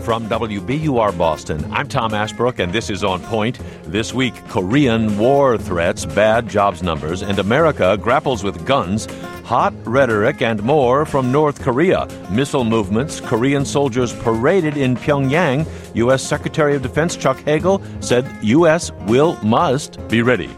From WBUR Boston, I'm Tom Ashbrook, and this is On Point. This week, Korean war threats, bad jobs numbers, and America grapples with guns, hot rhetoric, and more from North Korea. Missile movements, Korean soldiers paraded in Pyongyang. U.S. Secretary of Defense Chuck Hagel said U.S. must be ready.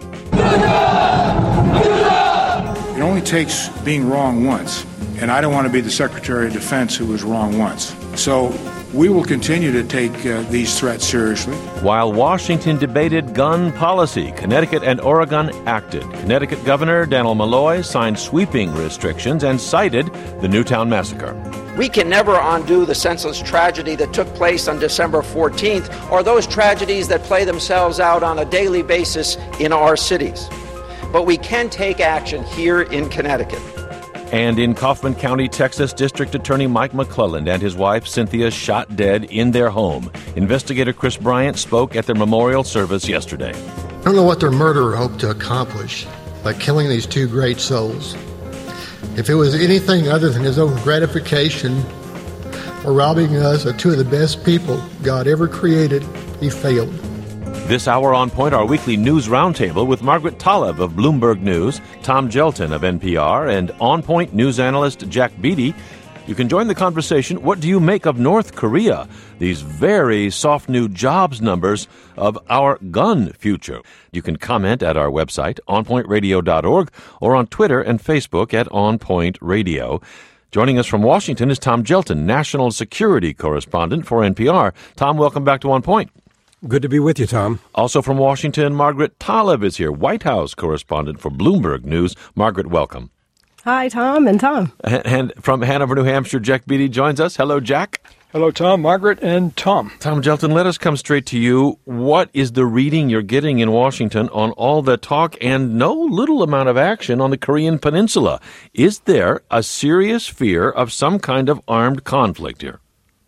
It only takes being wrong once, and I don't want to be the Secretary of Defense who was wrong once. So we will continue to take these threats seriously. While Washington debated gun policy, Connecticut and Oregon acted. Connecticut Governor Dannel Malloy signed sweeping restrictions and cited the Newtown massacre. We can never undo the senseless tragedy that took place on December 14th, or those tragedies that play themselves out on a daily basis in our cities. But we can take action here in Connecticut. And in Kaufman County, Texas, District Attorney Mike McClelland and his wife Cynthia shot dead in their home. Investigator Chris Bryant spoke at their memorial service yesterday. I don't know what their murderer hoped to accomplish by killing these two great souls. If it was anything other than his own gratification or robbing us of two of the best people God ever created, he failed. This hour on Point, our weekly news roundtable with Margaret Talev of Bloomberg News, Tom Gelton of NPR, and On Point news analyst Jack Beatty. You can join the conversation. What do you make of North Korea? These very soft new jobs numbers of our gun future. You can comment at our website, onpointradio.org, or on Twitter and Facebook at On Point Radio. Joining us from Washington is Tom Gelton, national security correspondent for NPR. Tom, welcome back to On Point. Good to be with you, Tom. Also from Washington, Margaret Talev is here, White House correspondent for Bloomberg News. Margaret, welcome. Hi, Tom and Tom. And from Hanover, New Hampshire, Jack Beatty joins us. Hello, Jack. Hello, Tom, Margaret, and Tom. Tom Gelton, let us come straight to you. What is the reading you're getting in Washington on all the talk and no little amount of action on the Korean Peninsula? Is there a serious fear of some kind of armed conflict here?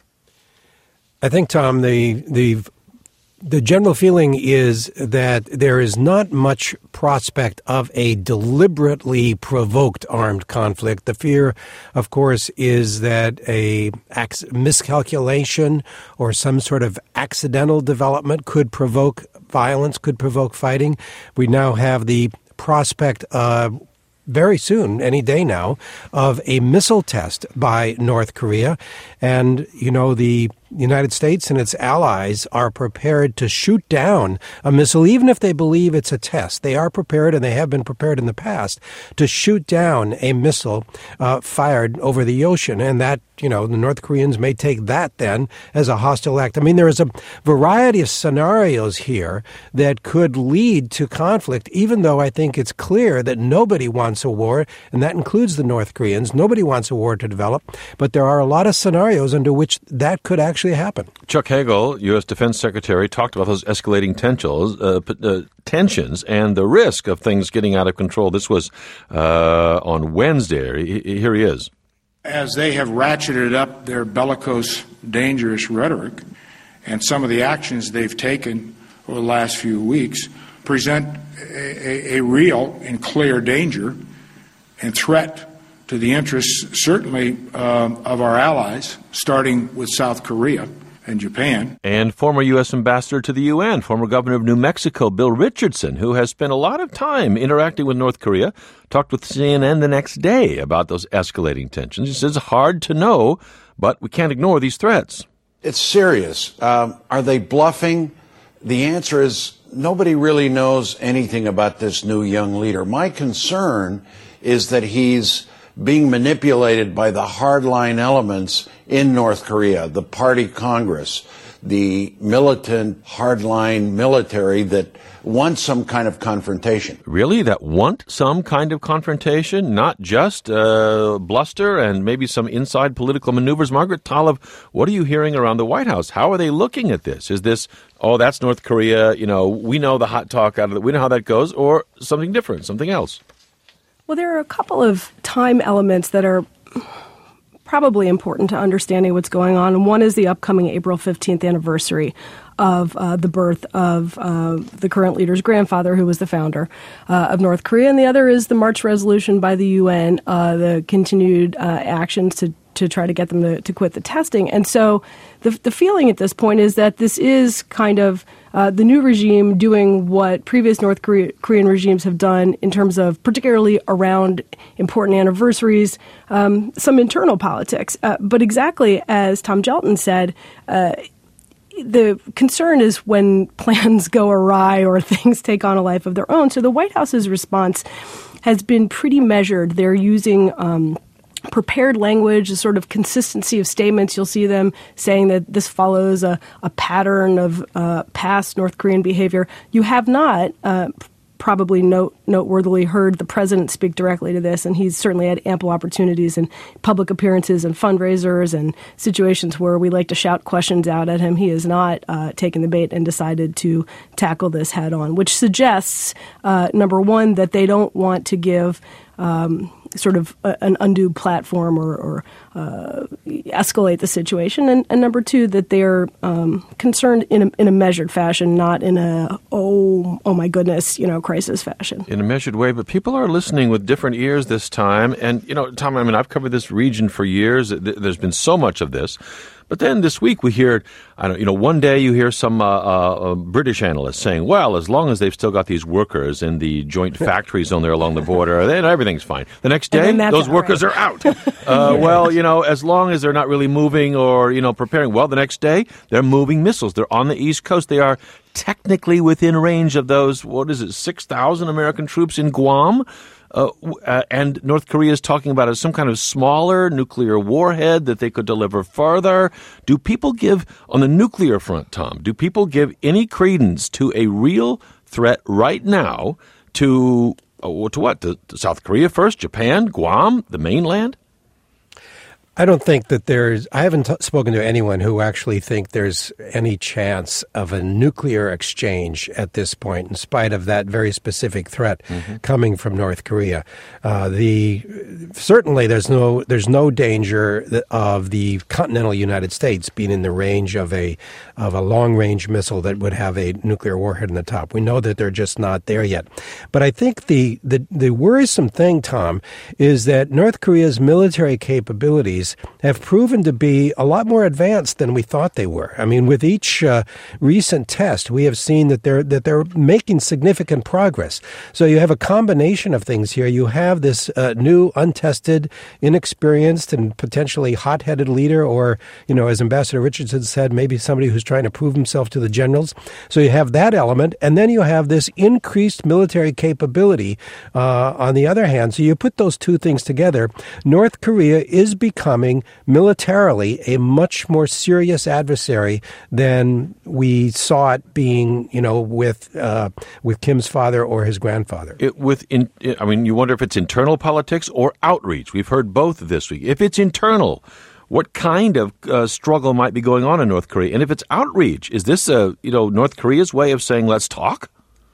I think, Tom, the general feeling is that there is not much prospect of a deliberately provoked armed conflict. The fear, of course, is that a miscalculation or some sort of accidental development could provoke violence, could provoke fighting. We now have the prospect very soon, any day now, of a missile test by North Korea. And, you know, the United States and its allies are prepared to shoot down a missile, even if they believe it's a test. They are prepared, and they have been prepared in the past, to shoot down a missile fired over the ocean. And that, you know, the North Koreans may take that then as a hostile act. I mean, there is a variety of scenarios here that could lead to conflict, even though I think it's clear that nobody wants a war, and that includes the North Koreans. Nobody wants a war to develop, but there are a lot of scenarios under which that could actually happen. Chuck Hagel, U.S. Defense Secretary, talked about those escalating tensions and the risk of things getting out of control. This was on Wednesday. Here he is. As they have ratcheted up their bellicose, dangerous rhetoric, and some of the actions they've taken over the last few weeks present a real and clear danger and threat to the interests, certainly, of our allies, starting with South Korea and Japan. And former U.S. Ambassador to the UN, former Governor of New Mexico, Bill Richardson, who has spent a lot of time interacting with North Korea, talked with CNN the next day about those escalating tensions. He says it's hard to know, but we can't ignore these threats. It's serious. Are they bluffing? The answer is nobody really knows anything about this new young leader. My concern is that he's being manipulated by the hardline elements in North Korea, the party Congress, the militant hardline military that want some kind of confrontation. Really? That want some kind of confrontation? Not just bluster and maybe some inside political maneuvers? Margaret Talev, what are you hearing around the White House? How are they looking at this? Is this, oh, that's North Korea, you know, we know the hot talk out of it, we know how that goes, or something different, something else? Well, there are a couple of time elements that are probably important to understanding what's going on. And one is the upcoming April 15th anniversary of the birth of the current leader's grandfather, who was the founder of North Korea. And the other is the March resolution by the UN, the continued actions to try to get them to quit the testing. And so the feeling at this point is that this is kind of the new regime doing what previous North Korean regimes have done in terms of particularly around important anniversaries, some internal politics. But exactly as Tom Gjelten said, the concern is when plans go awry or things take on a life of their own. So the White House's response has been pretty measured. They're using prepared language, a sort of consistency of statements. You'll see them saying that this follows a pattern of past North Korean behavior. You have not probably noteworthily heard the president speak directly to this, and he's certainly had ample opportunities in public appearances and fundraisers and situations where we like to shout questions out at him. He has not taken the bait and decided to tackle this head on, which suggests, number one, that they don't want to give sort of an undue platform or escalate the situation, and number two, that they're concerned in a measured fashion, not in a oh my goodness, crisis fashion. In a measured way, but people are listening with different ears this time. And Tom, I've covered this region for years. There's been so much of this. But then this week we hear, one day you hear some British analysts saying, well, as long as they've still got these workers in the joint factory zone there along the border, then everything's fine. The next day, those workers are out. As long as they're not really moving or, preparing. Well, the next day, they're moving missiles. They're on the East Coast. They are technically within range of those, 6,000 American troops in Guam. And North Korea is talking about some kind of smaller nuclear warhead that they could deliver farther. Do people give, on the nuclear front, Tom, do people give any credence to a real threat right now to what? To South Korea first, Japan, Guam, the mainland? I don't think that I haven't spoken to anyone who actually think there's any chance of a nuclear exchange at this point, in spite of that very specific threat coming from North Korea. Certainly there's no danger of the continental United States being in the range of a long-range missile that would have a nuclear warhead in the top. We know that they're just not there yet. But I think the worrisome thing, Tom, is that North Korea's military capabilities have proven to be a lot more advanced than we thought they were. I mean, with each recent test, we have seen that they're making significant progress. So you have a combination of things here. You have this new, untested, inexperienced, and potentially hot-headed leader, or, as Ambassador Richardson said, maybe somebody who's trying to prove himself to the generals. So you have that element, and then you have this increased military capability on the other hand. So you put those two things together, North Korea is becoming militarily a much more serious adversary than we saw it being, with Kim's father or his grandfather. You wonder if it's internal politics or outreach. We've heard both this week. If it's internal, what kind of struggle might be going on in North Korea? And if it's outreach, is this North Korea's way of saying let's talk?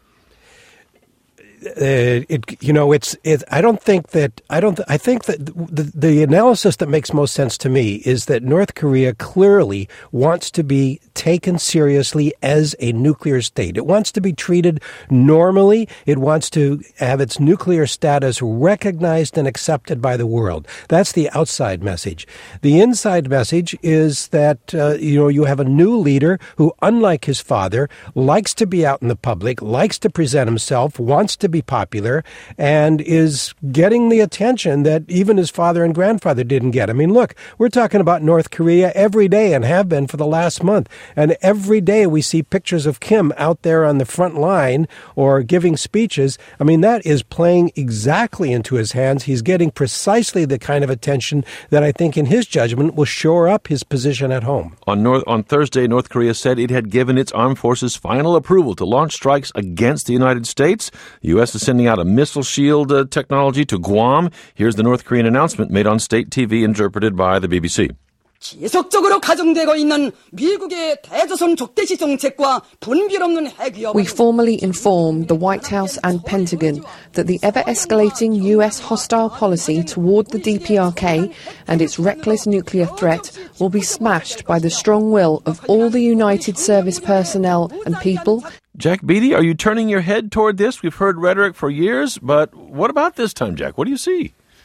I think that the analysis that makes most sense to me is that North Korea clearly wants to be taken seriously as a nuclear state. It wants to be treated normally. It wants to have its nuclear status recognized and accepted by the world. That's the outside message. The inside message is that, you have a new leader who, unlike his father, likes to be out in the public, likes to present himself, wants to be popular, and is getting the attention that even his father and grandfather didn't get. I mean, look, we're talking about North Korea every day and have been for the last month. And every day we see pictures of Kim out there on the front line or giving speeches. I mean, that is playing exactly into his hands. He's getting precisely the kind of attention that I think, in his judgment, will shore up his position at home. On Thursday, North Korea said it had given its armed forces final approval to launch strikes against the United States. The U.S. is sending out a missile shield technology to Guam. Here's the North Korean announcement made on state TV, interpreted by the BBC. 지속적으로 가정되고 있는 미국의 대조선 적대시 정책과 분별 없는 핵 위협. We formally informed the White House and Pentagon that the ever-escalating U.S. hostile policy toward the DPRK and its reckless nuclear threat will be smashed by the strong will of all the United Service personnel and people. Jack Beatty, are you turning your head toward this? We've heard rhetoric for years, but what about this time, Jack? What do you see?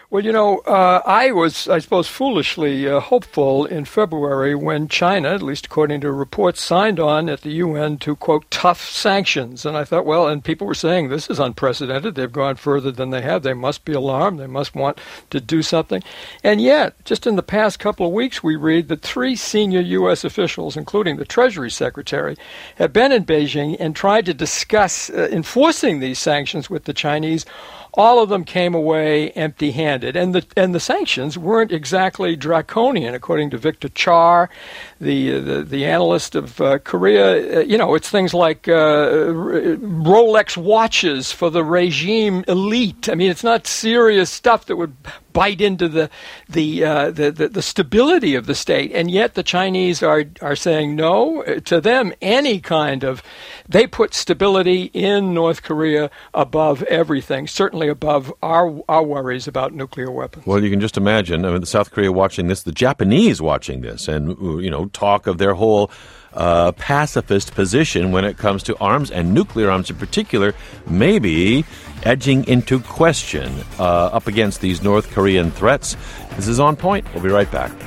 Well, I was, I suppose, foolishly hopeful in February when China, at least according to reports, signed on at the UN to, quote, tough sanctions. And I thought, well, and people were saying this is unprecedented. They've gone further than they have. They must be alarmed. They must want to do something. And yet, just in the past couple of weeks, we read that 3 senior U.S. officials, including the Treasury Secretary, have been in Beijing and tried to discuss enforcing these sanctions with the Chinese. All of them came away empty-handed, and the sanctions weren't exactly draconian, according to Victor Char, the analyst of Korea. It's things like Rolex watches for the regime elite. I mean, it's not serious stuff that would bite into the stability of the state, and yet the Chinese are saying no to them. Any kind of they put stability in North Korea above everything, certainly above our worries about nuclear weapons. Well, you can just imagine. I mean, South Korea watching this, the Japanese watching this, and talk of their whole pacifist position when it comes to arms and nuclear arms in particular, maybe edging into question up against these North Korean threats. This is On Point. We'll be right back.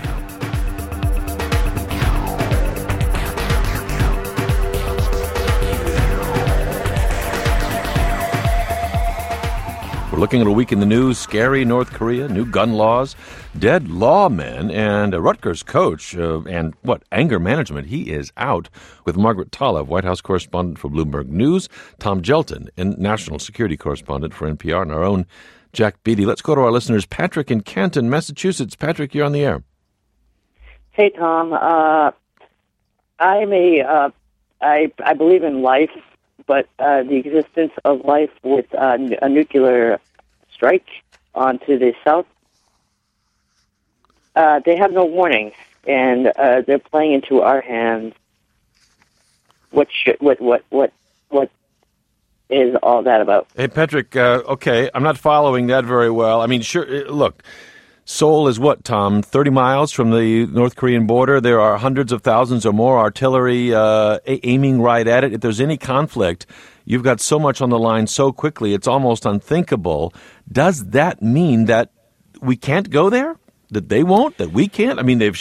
We're looking at a week in the news, scary North Korea, new gun laws, dead lawmen, and a Rutgers coach, and anger management. He is out. With Margaret Talev, White House correspondent for Bloomberg News, Tom Gelton, and national security correspondent for NPR, and our own Jack Beatty. Let's go to our listeners. Patrick in Canton, Massachusetts. Patrick, you're on the air. Hey, Tom. I believe in life, but the existence of life with a nuclear strike onto the south, they have no warning, and they're playing into our hands. What is all that about? Hey, Patrick. Okay, I'm not following that very well. I mean, sure. Look. Seoul is what, Tom? 30 miles from the North Korean border. There are hundreds of thousands or more artillery aiming right at it. If there's any conflict, you've got so much on the line so quickly, it's almost unthinkable. Does that mean that we can't go there? That they won't? That we can't? I mean, they've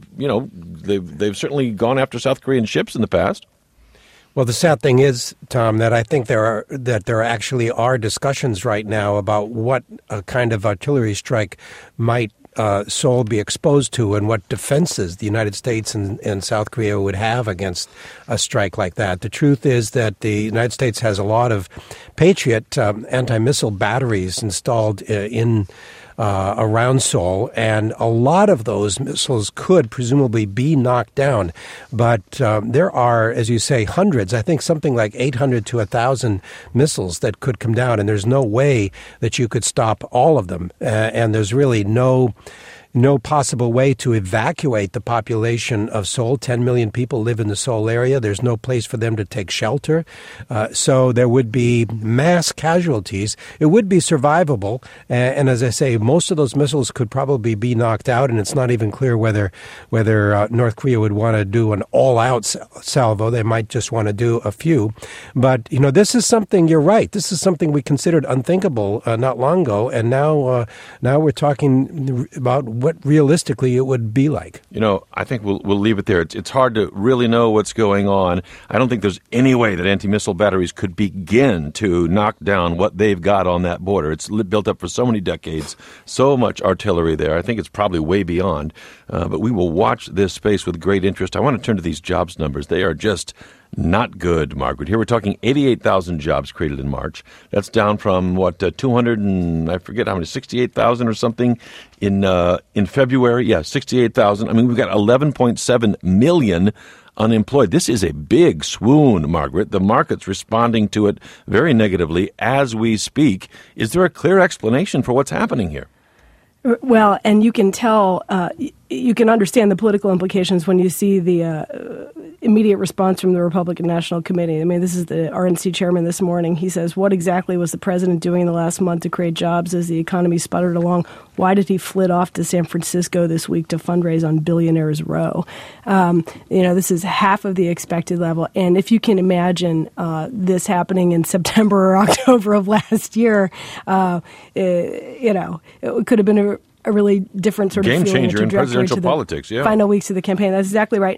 certainly gone after South Korean ships in the past. Well, the sad thing is, Tom, that I think there actually are discussions right now about what a kind of artillery strike might Seoul be exposed to and what defenses the United States and South Korea would have against a strike like that. The truth is that the United States has a lot of Patriot anti-missile batteries installed around Seoul, and a lot of those missiles could presumably be knocked down. But there are, as you say, hundreds, I think something like 800 to 1,000 missiles that could come down, and there's no way that you could stop all of them. And there's really no possible way to evacuate the population of Seoul. 10 million people live in the Seoul area. There's no place for them to take shelter. So there would be mass casualties. It would be survivable. And as I say, most of those missiles could probably be knocked out, and it's not even clear whether North Korea would want to do an all-out salvo. They might just want to do a few. But, this is something, you're right, this is something we considered unthinkable not long ago, and now we're talking about what realistically it would be like. I think we'll leave it there. It's hard to really know what's going on. I don't think there's any way that anti-missile batteries could begin to knock down what they've got on that border. It's built up for so many decades, so much artillery there. I think it's probably way beyond. But we will watch this space with great interest. I want to turn to these jobs numbers. They are just not good, Margaret. Here we're talking 88,000 jobs created in March. That's down from 200 and I forget how many, 68,000 or something in February. Yeah, 68,000. I mean, we've got 11.7 million unemployed. This is a big swoon, Margaret. The market's responding to it very negatively as we speak. Is there a clear explanation for what's happening here? Well, and you can tell, you can understand the political implications when you see the immediate response from the Republican National Committee. I mean, this is the RNC chairman this morning. He says, what exactly was the president doing in the last month to create jobs as the economy sputtered along? Why did he flit off to San Francisco this week to fundraise on Billionaires Row? This is half of the expected level. And if you can imagine this happening in September or October of last year, it could have been a really different sort of game feeling changer in presidential politics. Yeah, final weeks of the campaign. That's exactly right.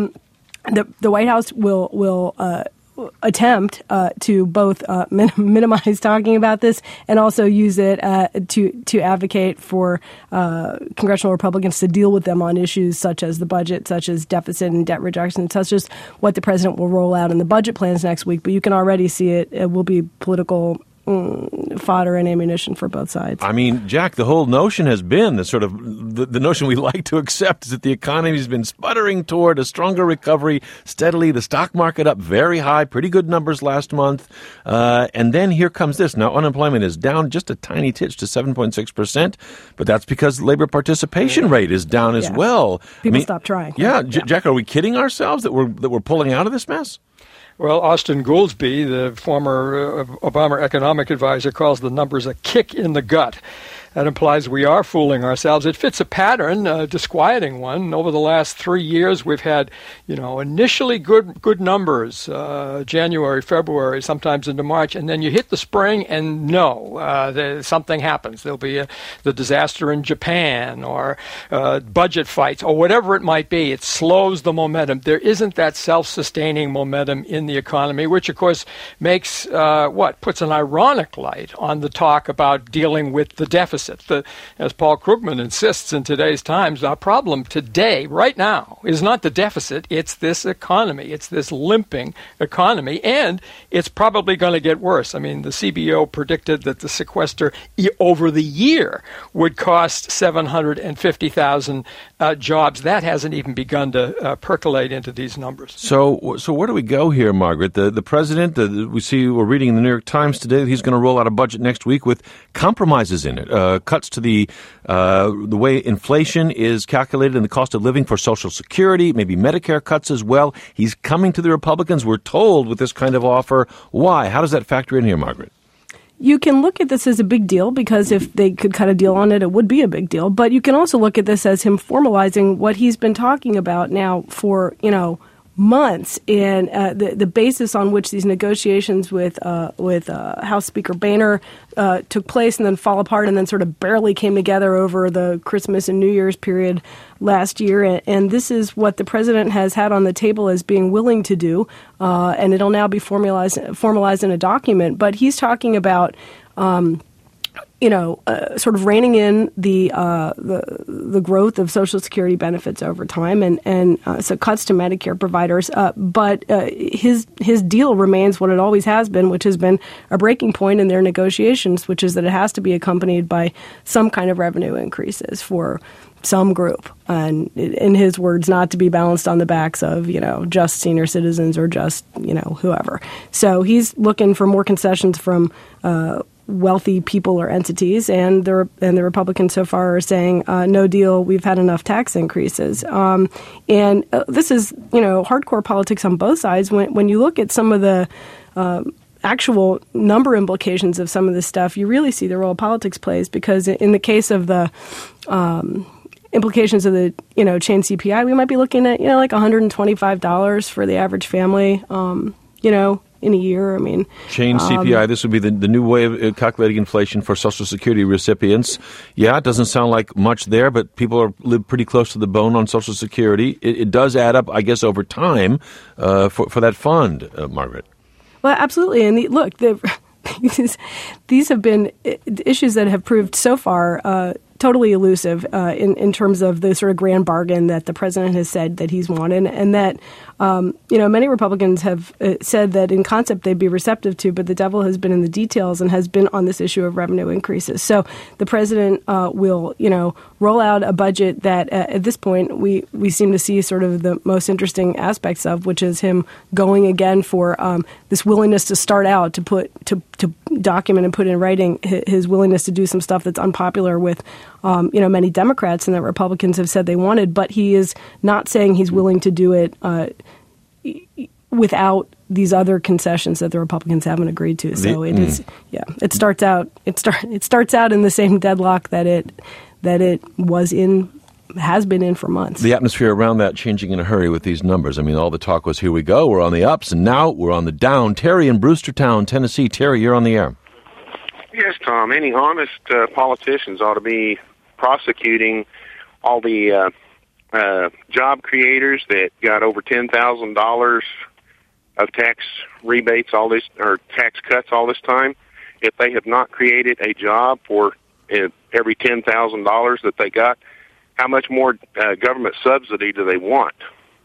The White House will attempt to both minimize talking about this and also use it to advocate for congressional Republicans to deal with them on issues such as the budget, such as deficit and debt reduction, such as what the president will roll out in the budget plans next week. But you can already see it will be political fodder and ammunition for both sides. I mean, Jack, the whole notion has been the notion we like to accept is that the economy has been sputtering toward a stronger recovery steadily. The stock market up very high, pretty good numbers last month. And then here comes this. Now, unemployment is down just a tiny titch to 7.6%, but that's because labor participation rate is down as well. People stop trying. Yeah, Jack, are we kidding ourselves that we're pulling out of this mess? Well, Austin Goolsbee, the former Obama economic advisor, calls the numbers a kick in the gut. That implies we are fooling ourselves. It fits a pattern, a disquieting one. Over the last 3 years, we've had, initially good numbers, January, February, sometimes into March, and then you hit the spring, and something happens. There'll be the disaster in Japan, or budget fights, or whatever it might be. It slows the momentum. There isn't that self-sustaining momentum in the economy, which, of course, makes puts an ironic light on the talk about dealing with the deficit. As Paul Krugman insists in today's Times, our problem today, right now, is not the deficit. It's this economy. It's this limping economy, and it's probably going to get worse. I mean, the CBO predicted that the sequester over the year would cost 750,000 jobs. That hasn't even begun to percolate into these numbers. So where do we go here, Margaret? The president, we're reading in the New York Times today that he's going to roll out a budget next week with compromises in it. Cuts to the way inflation is calculated and the cost of living for Social Security, maybe Medicare cuts as well. He's coming to the Republicans, we're told, with this kind of offer. Why? How does that factor in here, Margaret? You can look at this as a big deal because if they could cut a deal on it, it would be a big deal. But you can also look at this as him formalizing what he's been talking about now for, months, and the basis on which these negotiations with House Speaker Boehner took place and then fall apart and then sort of barely came together over the Christmas and New Year's period last year. And this is what the president has had on the table as being willing to do, and it'll now be formalized in a document. But he's talking about sort of reining in the growth of Social Security benefits over time, and so cuts to Medicare providers. But his deal remains what it always has been, which has been a breaking point in their negotiations, which is that it has to be accompanied by some kind of revenue increases for some group, and in his words, not to be balanced on the backs of just senior citizens or just whoever. So he's looking for more concessions from wealthy people or entities, and the Republicans so far are saying no deal. We've had enough tax increases, and this is hardcore politics on both sides. When you look at some of the actual number implications of some of this stuff, you really see the role politics plays, because in the case of the implications of the chain CPI, we might be looking at like $125 for the average family in a year. I mean, chain CPI, this would be the new way of calculating inflation for Social Security recipients. Yeah, it doesn't sound like much there, but people live pretty close to the bone on Social Security. It does add up, I guess, over time for that fund, Margaret. Well, absolutely. And these have been issues that have proved so far totally elusive in terms of the sort of grand bargain that the president has said that he's wanted, and that many Republicans have said that in concept they'd be receptive to, but the devil has been in the details and has been on this issue of revenue increases. So the president will roll out a budget that at this point we seem to see sort of the most interesting aspects of, which is him going again for this willingness to start out to document and put in writing his willingness to do some stuff that's unpopular with many Democrats and that Republicans have said they wanted, but he is not saying he's willing to do it without these other concessions that the Republicans haven't agreed to. So it starts out in the same deadlock that it has been in for months. The atmosphere around that changing in a hurry with these numbers. I mean, all the talk was, here we go, we're on the ups, and now we're on the down. Terry in Brewstertown, Tennessee. Terry, you're on the air. Yes, Tom. Any honest politicians ought to be prosecuting all the job creators that got over $10,000 of tax rebates, all this, or tax cuts all this time. If they have not created a job for every $10,000 that they got, how much more government subsidy do they want?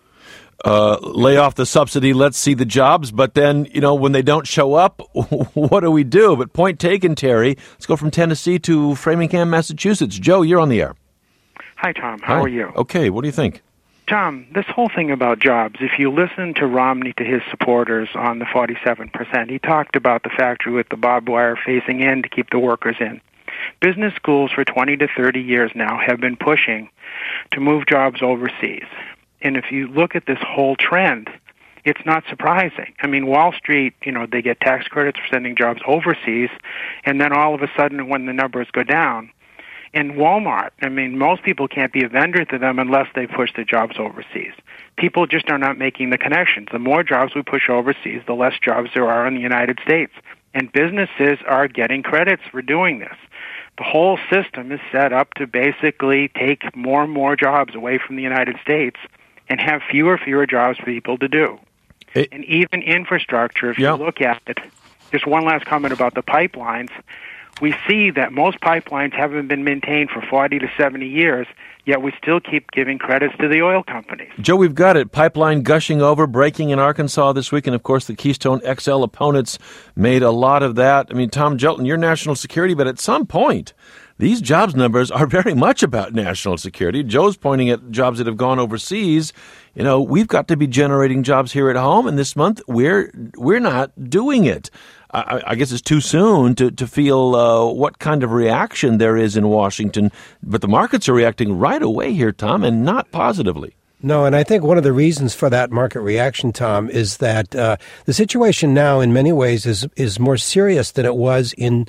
Lay off the subsidy, let's see the jobs, but then, when they don't show up, what do we do? But point taken, Terry. Let's go from Tennessee to Framingham, Massachusetts. Joe, you're on the air. Hi, Tom. How are you? Okay, what do you think? Tom, this whole thing about jobs, if you listen to Romney, to his supporters on the 47%, he talked about the factory with the barbed wire facing in to keep the workers in. Business schools for 20 to 30 years now have been pushing to move jobs overseas. And if you look at this whole trend, it's not surprising. I mean, Wall Street, they get tax credits for sending jobs overseas, and then all of a sudden when the numbers go down, in Walmart, I mean, most people can't be a vendor to them unless they push the jobs overseas. People just are not making the connections. The more jobs we push overseas, the less jobs there are in the United States. And businesses are getting credits for doing this. The whole system is set up to basically take more and more jobs away from the United States and have fewer jobs for people to do. And even infrastructure, if you look at it, just one last comment about the pipelines. We see that most pipelines haven't been maintained for 40 to 70 years, yet we still keep giving credits to the oil companies. Joe, we've got it. Pipeline gushing over, breaking in Arkansas this week, and of course the Keystone XL opponents made a lot of that. I mean, Tom Gjelten, you're national security, but at some point, these jobs numbers are very much about national security. Joe's pointing at jobs that have gone overseas. We've got to be generating jobs here at home, and this month we're not doing it. I guess it's too soon to feel what kind of reaction there is in Washington, but the markets are reacting right away here, Tom, and not positively. No, and I think one of the reasons for that market reaction, Tom, is that the situation now in many ways is more serious than it was in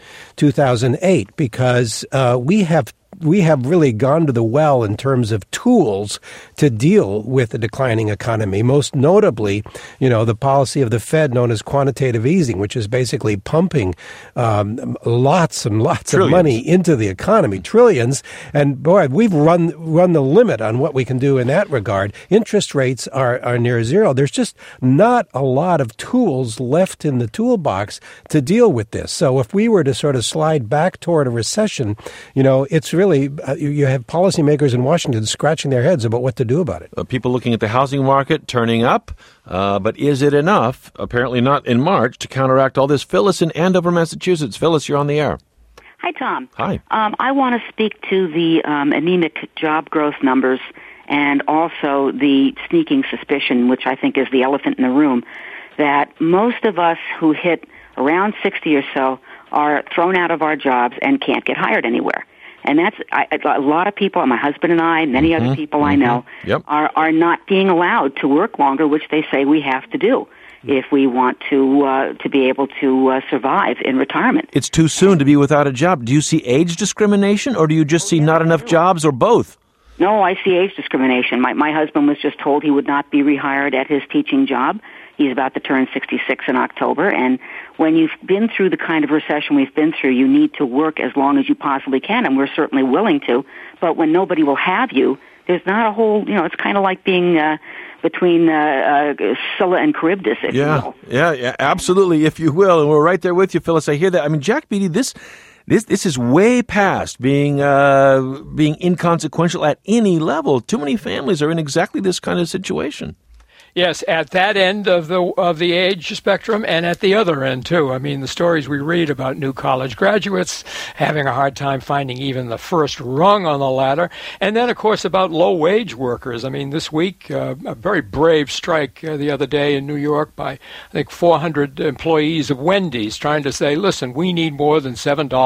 2008 because we have really gone to the well in terms of tools to deal with the declining economy. Most notably, the policy of the Fed known as quantitative easing, which is basically pumping lots and lots trillions of money into the economy, trillions. And boy, we've run the limit on what we can do in that regard. Interest rates are near zero. There's just not a lot of tools left in the toolbox to deal with this. So if we were to sort of slide back toward a recession, it's really you have policymakers in Washington scratching their heads about what to do about it. People looking at the housing market turning up, but is it enough? Apparently not in March to counteract all this. Phyllis in Andover, Massachusetts. Phyllis, you're on the air. Hi, Tom. Hi. I want to speak to the anemic job growth numbers and also the sneaking suspicion, which I think is the elephant in the room, that most of us who hit around 60 or so are thrown out of our jobs and can't get hired anywhere. And that's a lot of people, my husband and I, many other people I know, are not being allowed to work longer, which they say we have to do if we want to be able to survive in retirement. It's too soon to be without a job. Do you see age discrimination, or do you just see not enough jobs, or both? No, I see age discrimination. My husband was just told he would not be rehired at his teaching job. He's about to turn 66 in October, and when you've been through the kind of recession we've been through, you need to work as long as you possibly can, and we're certainly willing to. But when nobody will have you, there's not a whole, it's kind of like being between Scylla and Charybdis, if you will. Yeah, absolutely, if you will. And we're right there with you, Phyllis. I hear that. I mean, Jack Beatty, this is way past being inconsequential at any level. Too many families are in exactly this kind of situation. Yes, at that end of the age spectrum and at the other end, too. I mean, the stories we read about new college graduates having a hard time finding even the first rung on the ladder. And then, of course, about low-wage workers. I mean, this week, a very brave strike the other day in New York by, I think, 400 employees of Wendy's trying to say, listen, we need more than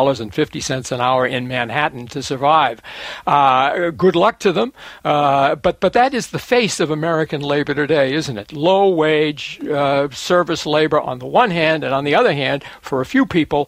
$7.50 an hour in Manhattan to survive. Good luck to them. But that is the face of American labor today. isn't it? Low-wage service labor on the one hand, and on the other hand, for a few people,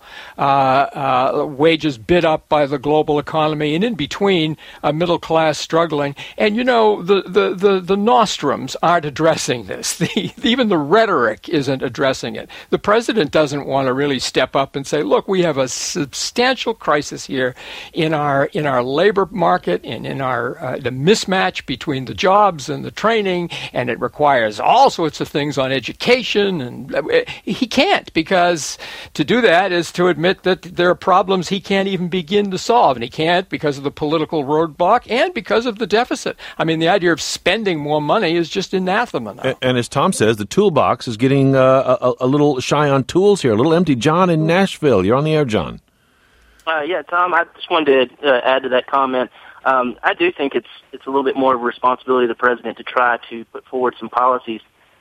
wages bid up by the global economy, and in between, a middle class struggling. And you know, the nostrums aren't addressing this. Even the rhetoric isn't addressing it. The president doesn't want to really step up and say, "Look, we have a substantial crisis here in our labor market and in our the mismatch between the jobs and the training, and it requires all sorts of things on education." And he can't, because to do that is to admit that there are problems he can't even begin to solve, and he can't because of the political roadblock and because of the deficit. I mean, the idea of spending more money is just anathema now. And as Tom says, the toolbox is getting a little shy on tools here, a little empty. John in Nashville, you're on the air, John. Yeah, Tom, I just wanted to add to that comment. I do think it's a little bit more of a responsibility of the president to try to put forward some policies,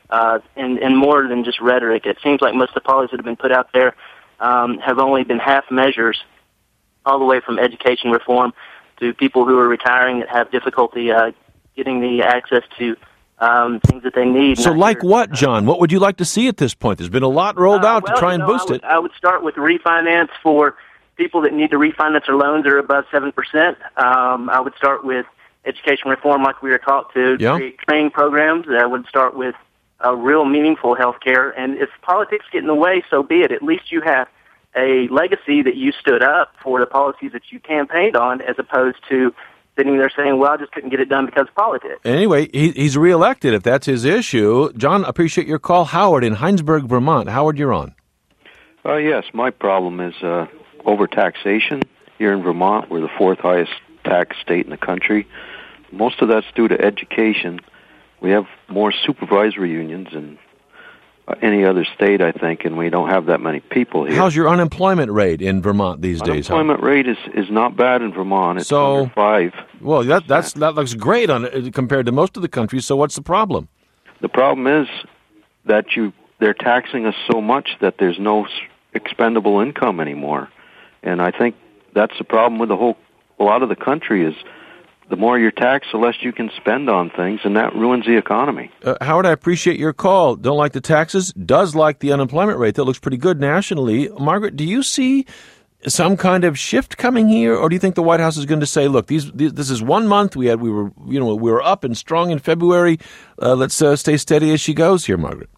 and more than just rhetoric. It seems like most of the policies that have been put out there have only been half measures, all the way from education reform to people who are retiring that have difficulty getting the access to things that they need. So like what, John? What would you like to see at this point? There's been a lot rolled out to try and boost it. I would start with refinance for people that need to refinance their loans are above 7%. I would start with education reform like we were taught to, create training programs. I would start with real meaningful health care. And if politics get in the way, so be it. At least you have a legacy that you stood up for the policies that you campaigned on, as opposed to sitting there saying, well, I just couldn't get it done because of politics. Anyway, he's reelected if that's his issue. John, appreciate your call. Howard in Heinsberg, Vermont. Howard, you're on. Yes, my problem is overtaxation here in Vermont. We're the fourth highest tax state in the country. Most of that's due to education. We have more supervisory unions than any other state, I think, and we don't have that many people here. How's your unemployment rate in Vermont these days? Unemployment rate is not bad in Vermont. It's under 5. Well, that looks great compared to most of the country, so what's the problem? The problem is that they're taxing us so much that there's no expendable income anymore. And I think that's the problem with a lot of the country is the more you're taxed, the less you can spend on things, and that ruins the economy. Howard, I appreciate your call. Don't like the taxes, does like the unemployment rate. That looks pretty good nationally. Margaret, do you see some kind of shift coming here, or do you think the White House is going to say, look, this is 1 month, we were up and strong in February, let's stay steady as she goes here, Margaret?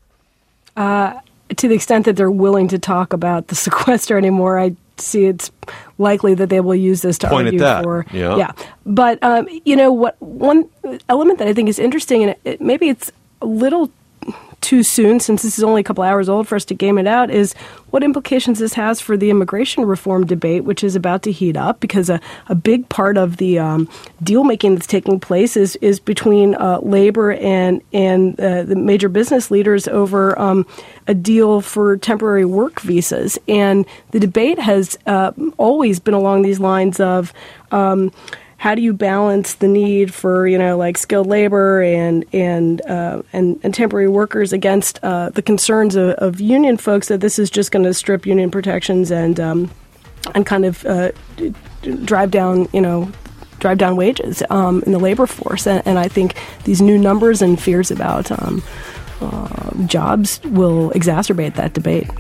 To the extent that they're willing to talk about the sequester anymore, I see it's likely that they will use this to argue for. Yeah. But one element that I think is interesting, and maybe it's a little too soon since this is only a couple hours old for us to game it out, is what implications this has for the immigration reform debate, which is about to heat up, because a big part of the deal-making that's taking place is between labor and the major business leaders over a deal for temporary work visas. And the debate has always been along these lines of how do you balance the need for, skilled labor and temporary workers against the concerns of union folks that this is just going to strip union protections and kind of drive down wages in the labor force. And I think these new numbers and fears about jobs will exacerbate that debate.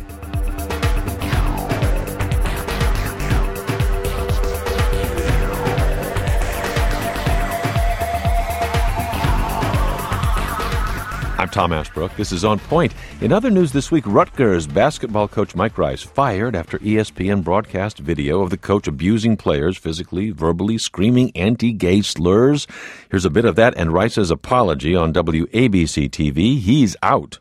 I'm Tom Ashbrook. This is On Point. In other news this week, Rutgers basketball coach Mike Rice fired after ESPN broadcast video of the coach abusing players physically, verbally, screaming anti-gay slurs. Here's a bit of that and Rice's apology on WABC TV. He's out.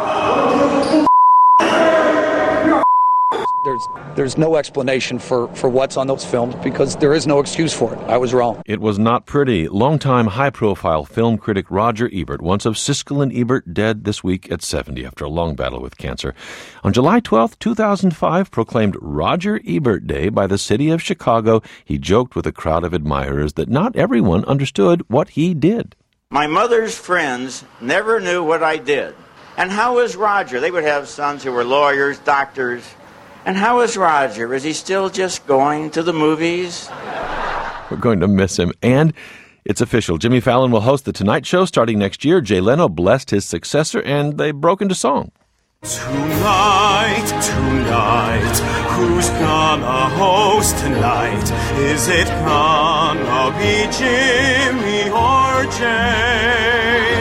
There's no explanation for what's on those films because there is no excuse for it. I was wrong. It was not pretty. Longtime high-profile film critic Roger Ebert, once of Siskel and Ebert, dead this week at 70 after a long battle with cancer. On July 12, 2005, proclaimed Roger Ebert Day by the city of Chicago, he joked with a crowd of admirers that not everyone understood what he did. My mother's friends never knew what I did. And how was Roger? They would have sons who were lawyers, doctors. And how is Roger? Is he still just going to the movies? We're going to miss him. And It's official. Jimmy Fallon will host The Tonight Show starting next year. Jay Leno blessed his successor, and they broke into song. Tonight, who's gonna host tonight? Is it gonna be Jimmy or Jay?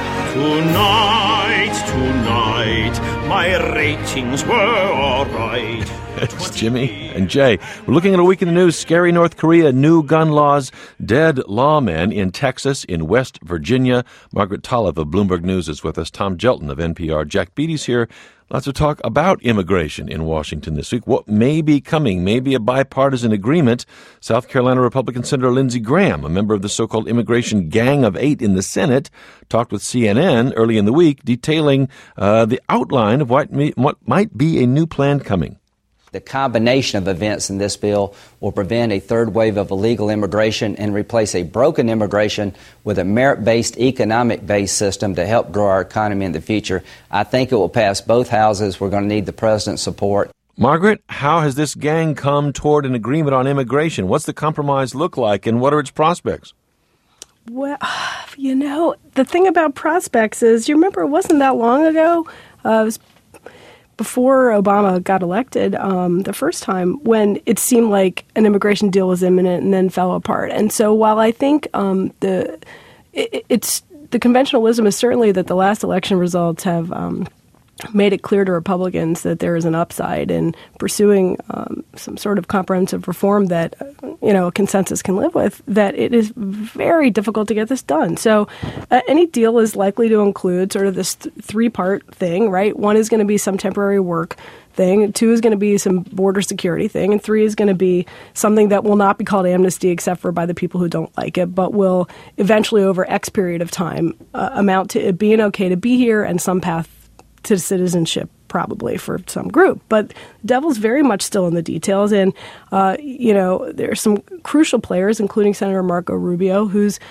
Tonight, my ratings were all right. It's Jimmy and Jay. We're looking at a week in the news. Scary North Korea, new gun laws, dead lawmen in Texas, in West Virginia. Margaret Talev of Bloomberg News is with us. Tom Gelton of NPR. Jack Beatty's here. Lots of talk about immigration in Washington this week. What may be coming? Maybe a bipartisan agreement. South Carolina Republican Senator Lindsey Graham, a member of the so-called immigration gang of 8 in the Senate, talked with CNN early in the week, detailing the outline of what might be a new plan coming. The combination of events in this bill will prevent a third wave of illegal immigration and replace a broken immigration with a merit-based, economic-based system to help grow our economy in the future. I think it will pass both houses. We're going to need the president's support. Margaret, how has this gang come toward an agreement on immigration? What's the compromise look like, and what are its prospects? Well, the thing about prospects is, you remember it wasn't that long ago, it was before Obama got elected the first time, when it seemed like an immigration deal was imminent and then fell apart. And so while I think the conventional wisdom is certainly that the last election results have made it clear to Republicans that there is an upside in pursuing some sort of comprehensive reform that, a consensus can live with, that it is very difficult to get this done. So any deal is likely to include sort of this three-part thing, right? One is going to be some temporary work thing, 2 is going to be some border security thing, and 3 is going to be something that will not be called amnesty except for by the people who don't like it, but will eventually over X period of time amount to it being okay to be here and some path to citizenship, probably for some group. But the devil's very much still in the details. And, there are some crucial players, including Senator Marco Rubio, whose,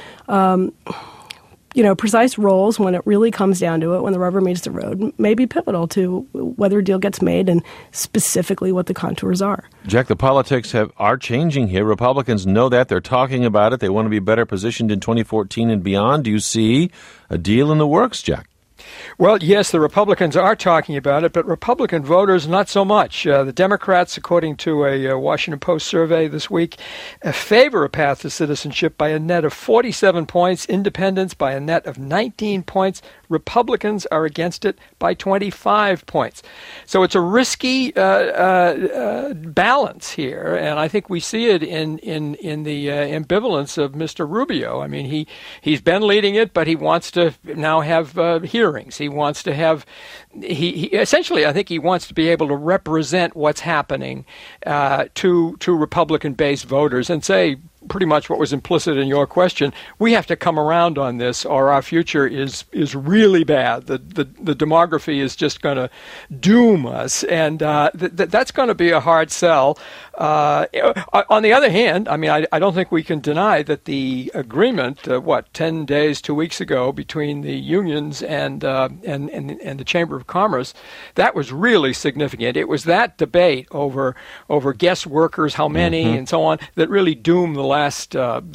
precise roles when it really comes down to it, when the rubber meets the road, may be pivotal to whether a deal gets made and specifically what the contours are. Jack, the politics are changing here. Republicans know that. They're talking about it. They want to be better positioned in 2014 and beyond. Do you see a deal in the works, Jack? Well, yes, the Republicans are talking about it, but Republican voters, not so much. The Democrats, according to a Washington Post survey this week, favor a path to citizenship by a net of 47 points, independents by a net of 19 points. Republicans are against it by 25 points. So it's a risky balance here, and I think we see it in the ambivalence of Mr. Rubio. I mean, he's been leading it, but he wants to now have hearings. He wants to have, he essentially, I think he wants to be able to represent what's happening to Republican-based voters and say pretty much what was implicit in your question. We have to come around on this, or our future is really bad. The demography is just going to doom us, and that's going to be a hard sell. On the other hand, I mean, I don't think we can deny that the agreement, 10 days, 2 weeks ago, between the unions and the Chamber of Commerce, that was really significant. It was that debate over guest workers, how many, and so on, that really doomed the last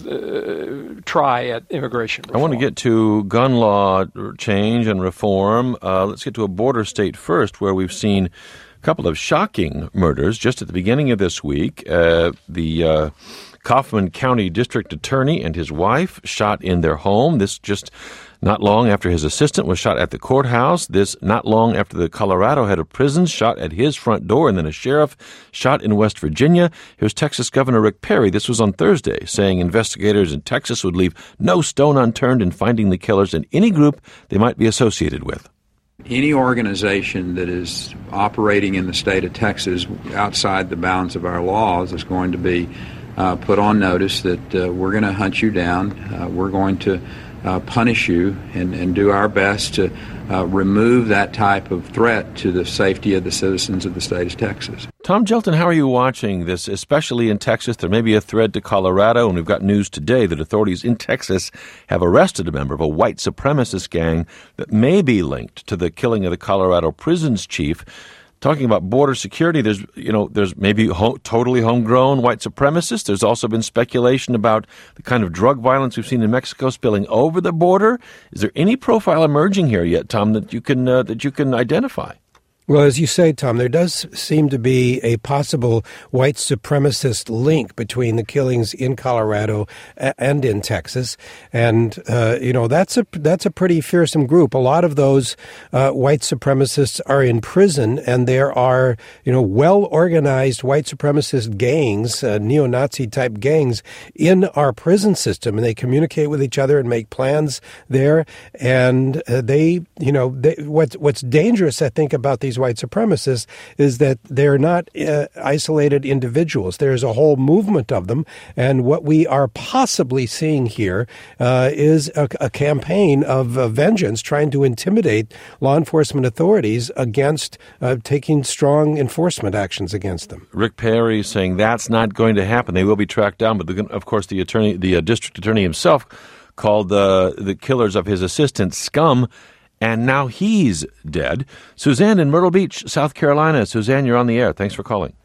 try at immigration reform. I want to get to gun law change and reform. Let's get to a border state first, where we've seen a couple of shocking murders just at the beginning of this week. The Kaufman County District Attorney and his wife shot in their home. This just not long after his assistant was shot at the courthouse. This not long after the Colorado head of prisons shot at his front door, and then a sheriff shot in West Virginia. Here's Texas Governor Rick Perry. This was on Thursday, saying investigators in Texas would leave no stone unturned in finding the killers in any group they might be associated with. Any organization that is operating in the state of Texas outside the bounds of our laws is going to be put on notice that we're going to hunt you down. We're going to punish you and do our best to remove that type of threat to the safety of the citizens of the state of Texas. Tom Gelton, how are you watching this, especially in Texas? There may be a thread to Colorado, and we've got news today that authorities in Texas have arrested a member of a white supremacist gang that may be linked to the killing of the Colorado prisons chief. talking about border security. There's maybe totally homegrown white supremacists. There's also been speculation about the kind of drug violence we've seen in Mexico spilling over the border. Is there any profile emerging here yet, Tom, that you can identify? Well, as you say, Tom, there does seem to be a possible white supremacist link between the killings in Colorado and in Texas. And, that's a pretty fearsome group. A lot of those white supremacists are in prison, and there are, well-organized white supremacist gangs, neo-Nazi type gangs in our prison system. And they communicate with each other and make plans there. And what's dangerous, I think, about these white supremacists is that they're not isolated individuals. There's a whole movement of them, and what we are possibly seeing here is a campaign of vengeance trying to intimidate law enforcement authorities against taking strong enforcement actions against them. Rick Perry saying that's not going to happen. They will be tracked down, but of course the district attorney himself called the killers of his assistant scum. And now he's dead. Suzanne in Myrtle Beach, South Carolina. Suzanne, you're on the air. Thanks for calling.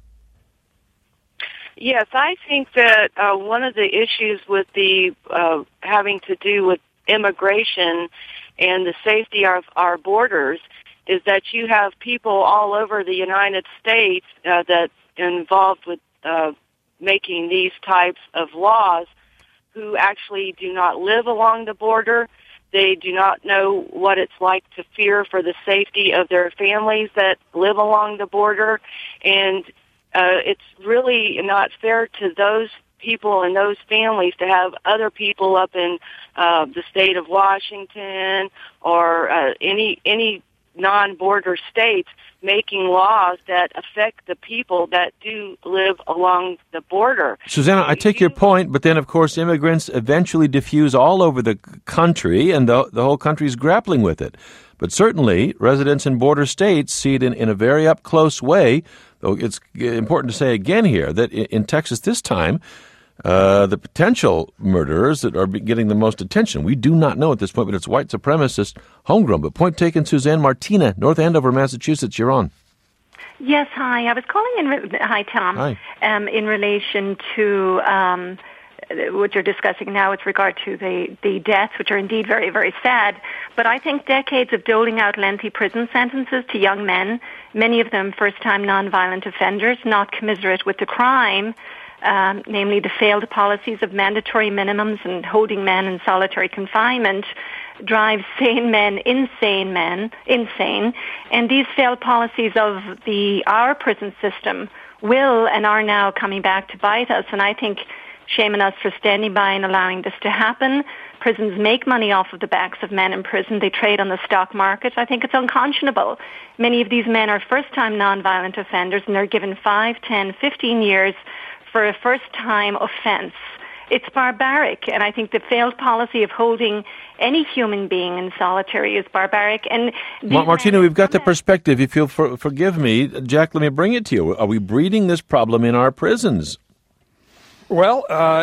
Yes, I think that one of the issues with the having to do with immigration and the safety of our borders is that you have people all over the United States that involved with making these types of laws who actually do not live along the border. They do not know what it's like to fear for the safety of their families that live along the border. And it's really not fair to those people and those families to have other people up in the state of Washington or any non-border states making laws that affect the people that do live along the border. Susanna, I take your point, but then, of course, immigrants eventually diffuse all over the country, and the whole country is grappling with it. But certainly, residents in border states see it in a very up-close way, though it's important to say again here that in Texas this time, the potential murderers that are getting the most attention, we do not know at this point, but it's white supremacist, homegrown. But point taken, Suzanne. Martina, North Andover, Massachusetts, you're on. Yes, hi. I was calling hi, Tom. Hi. In relation to what you're discussing now with regard to the deaths, which are indeed very, very sad. But I think decades of doling out lengthy prison sentences to young men, many of them first-time nonviolent offenders, not commiserate with the crime, namely the failed policies of mandatory minimums and holding men in solitary confinement, drive sane men insane. And these failed policies of our prison system will and are now coming back to bite us. And I think shame on us for standing by and allowing this to happen. Prisons make money off of the backs of men in prison. They trade on the stock market. I think it's unconscionable. Many of these men are first-time nonviolent offenders, and they're given 5, 10, 15 years for a first-time offense. It's barbaric, and I think the failed policy of holding any human being in solitary is barbaric. And Martina, we've got the perspective. If you'll forgive me, Jack, let me bring it to you. Are we breeding this problem in our prisons? Well,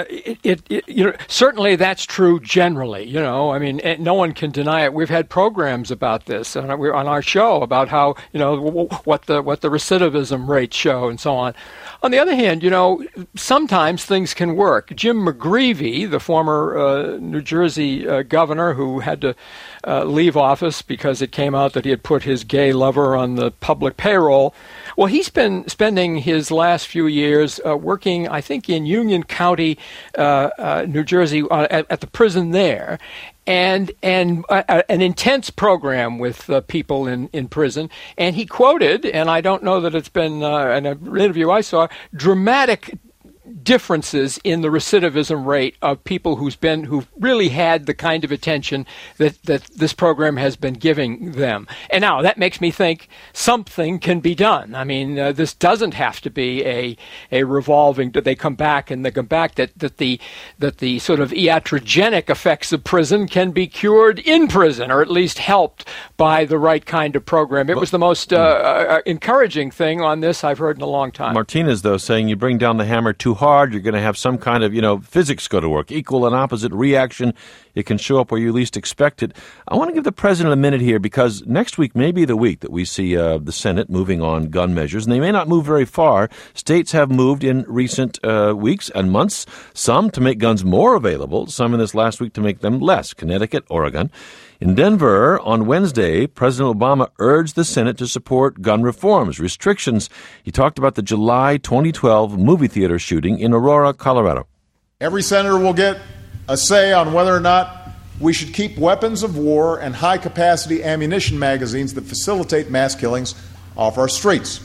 certainly that's true generally. I mean, no one can deny it. We've had programs about this on our show about how, what the recidivism rates show and so on. On the other hand, sometimes things can work. Jim McGreevey, the former New Jersey governor who had to leave office because it came out that he had put his gay lover on the public payroll. Well, he's been spending his last few years working, I think, in Union County, New Jersey, at the prison there, and an intense program with people in prison. And he quoted, and I don't know that it's been in an interview I saw, dramatic differences in the recidivism rate of people who've really had the kind of attention that this program has been giving them. And now that makes me think something can be done. I mean, this doesn't have to be a revolving, that they come back and they come back, that the sort of iatrogenic effects of prison can be cured in prison, or at least helped by the right kind of program. It was the most encouraging thing on this I've heard in a long time. Martinez, though, saying you bring down the hammer too hard, you're going to have some kind of, physics go to work. Equal and opposite reaction it can show up where you least expect it. I want to give the president a minute here because next week may be the week that we see the Senate moving on gun measures, and they may not move very far. States have moved in recent weeks and months, some to make guns more available, some in this last week to make them less. Connecticut, Oregon. In Denver, on Wednesday, President Obama urged the Senate to support gun reforms, restrictions. He talked about the July 2012 movie theater shooting in Aurora, Colorado. Every senator will get a say on whether or not we should keep weapons of war and high-capacity ammunition magazines that facilitate mass killings off our streets.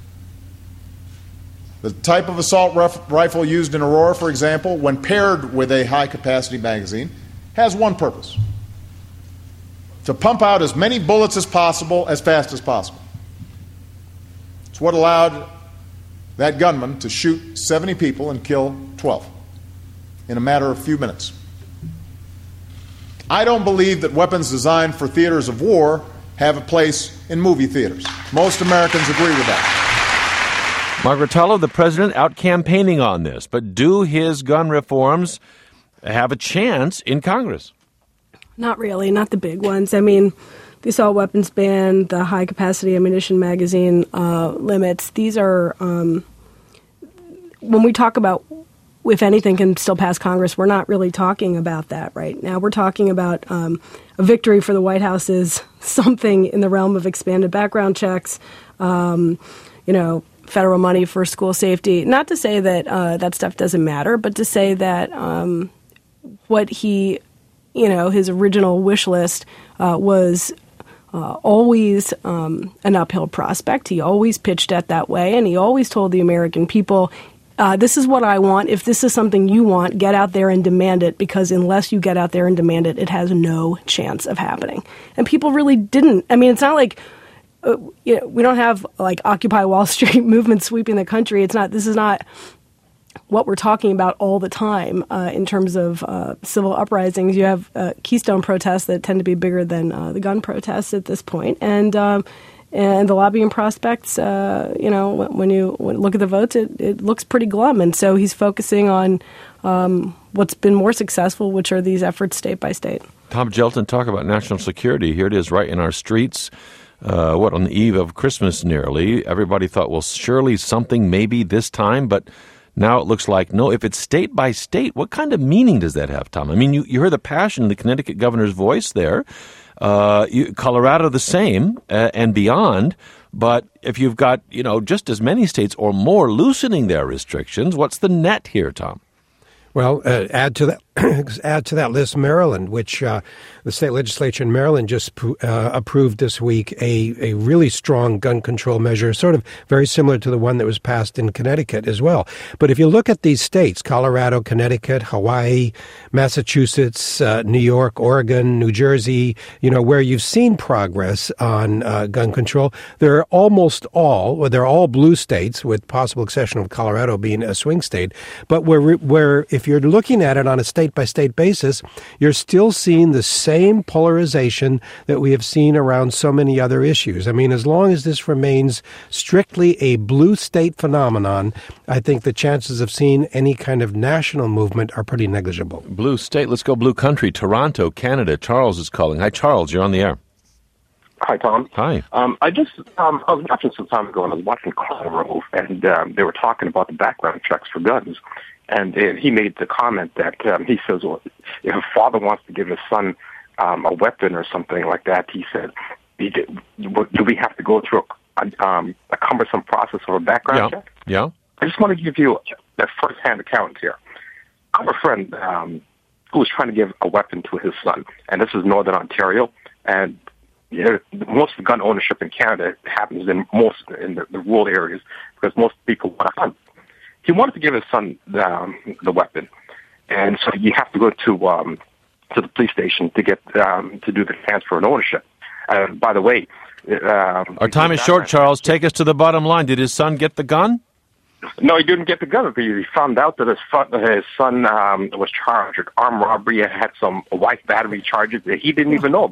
The type of assault rifle used in Aurora, for example, when paired with a high-capacity magazine, has one purpose: to pump out as many bullets as possible, as fast as possible. It's what allowed that gunman to shoot 70 people and kill 12 in a matter of a few minutes. I don't believe that weapons designed for theaters of war have a place in movie theaters. Most Americans agree with that. Margaret Tullow, the president, out campaigning on this, but do his gun reforms have a chance in Congress? Not really, not the big ones. I mean, the assault weapons ban, the high-capacity ammunition magazine limits, these are, when we talk about if anything can still pass Congress, we're not really talking about that right now. We're talking about a victory for the White House is something in the realm of expanded background checks, federal money for school safety. Not to say that that stuff doesn't matter, but to say that what he... his original wish list was always an uphill prospect. He always pitched it that way, and he always told the American people, this is what I want. If this is something you want, get out there and demand it, because unless you get out there and demand it, it has no chance of happening. And people really didn't. I mean, it's not like, we don't have like Occupy Wall Street movement sweeping the country. This is not what we're talking about all the time in terms of civil uprisings. You have Keystone protests that tend to be bigger than the gun protests at this point, and the lobbying prospects. When you look at the votes, it looks pretty glum, and so he's focusing on what's been more successful, which are these efforts state by state. Tom Gjelten, talk about national security. Here it is, right in our streets. On the eve of Christmas, nearly everybody thought, well, surely something maybe this time, but. Now it looks like, no, if it's state by state, what kind of meaning does that have, Tom? I mean, you heard the passion in the Connecticut governor's voice there. Colorado the same and beyond. But if you've got, just as many states or more loosening their restrictions, what's the net here, Tom? Well, add to that list Maryland, which the state legislature in Maryland just approved this week a really strong gun control measure, sort of very similar to the one that was passed in Connecticut as well. But if you look at these states, Colorado, Connecticut, Hawaii, Massachusetts, New York, Oregon, New Jersey, where you've seen progress on gun control, they're almost all, they're all blue states, with possible exception of Colorado being a swing state. But where if you're looking at it on a state-by-state basis, you're still seeing the same polarization that we have seen around so many other issues. I mean, as long as this remains strictly a blue state phenomenon, I think the chances of seeing any kind of national movement are pretty negligible. Blue state. Let's go blue country. Toronto, Canada. Charles is calling. Hi, Charles. You're on the air. Hi, Tom. Hi. I was watching some time ago, and I was watching Karl Rove, and they were talking about the background checks for guns. And he made the comment that he says, well, if a father wants to give his son a weapon or something like that, he said, do we have to go through a cumbersome process of a background check? Yeah. I just want to give you a first-hand account here. I have a friend who was trying to give a weapon to his son, and this is Northern Ontario, and most of the gun ownership in Canada happens in the rural areas because most people want to hunt. He wanted to give his son the weapon, and so you have to go to the police station to get to do the transfer and ownership. By the way, our time is short, Charles. Take us to the bottom line. Did his son get the gun? No, he didn't get the gun. He found out that his son was charged with armed robbery and had some wife battery charges that he didn't even know about.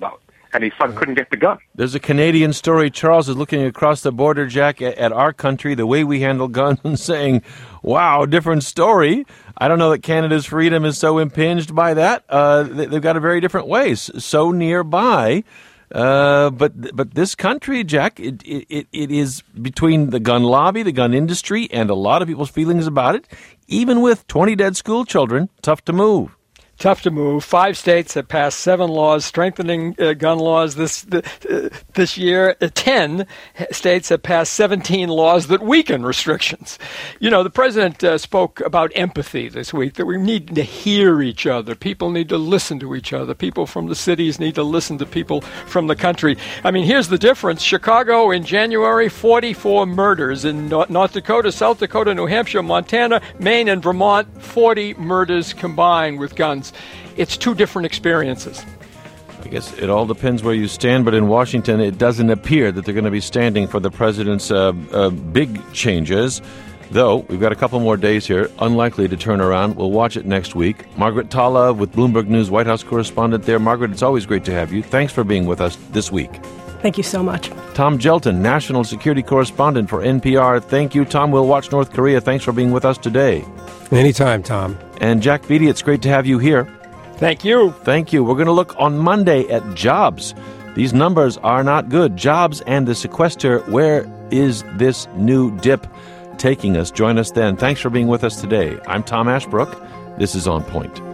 and his son couldn't get the gun. There's a Canadian story. Charles is looking across the border, Jack, at our country, the way we handle guns, and saying, wow, different story. I don't know that Canada's freedom is so impinged by that. They've got a very different way, so nearby. But this country, Jack, it is between the gun lobby, the gun industry, and a lot of people's feelings about it. Even with 20 dead school children, tough to move. Tough to move. 5 states have passed 7 laws strengthening gun laws this year. 10 states have passed 17 laws that weaken restrictions. You know, the president spoke about empathy this week, that we need to hear each other. People need to listen to each other. People from the cities need to listen to people from the country. I mean, here's the difference. Chicago in January, 44 murders. In North Dakota, South Dakota, New Hampshire, Montana, Maine, and Vermont, 40 murders combined with guns. It's 2 different experiences. I guess it all depends where you stand, but in Washington, it doesn't appear that they're going to be standing for the president's big changes. Though, we've got a couple more days here, unlikely to turn around. We'll watch it next week. Margaret Talla with Bloomberg News White House correspondent there. Margaret, it's always great to have you. Thanks for being with us this week. Thank you so much. Tom Gjelten, national security correspondent for NPR. Thank you, Tom. We'll watch North Korea. Thanks for being with us today. Anytime, Tom. And Jack Beatty, it's great to have you here. Thank you. Thank you. We're going to look on Monday at jobs. These numbers are not good. Jobs and the sequester. Where is this new dip taking us? Join us then. Thanks for being with us today. I'm Tom Ashbrook. This is On Point.